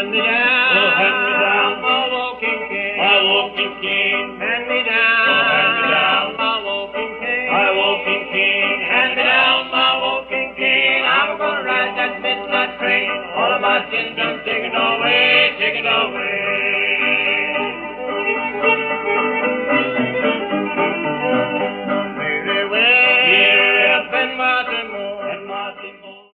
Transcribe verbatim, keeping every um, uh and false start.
Hand me down, Oh, hand me down, my walking cane. my walking cane. Hand me down, Oh, hand me down, my walking cane. my walking cane. Hand me down, my walking cane. I'm gonna ride that midnight train. All of my sins done taken away, taken away.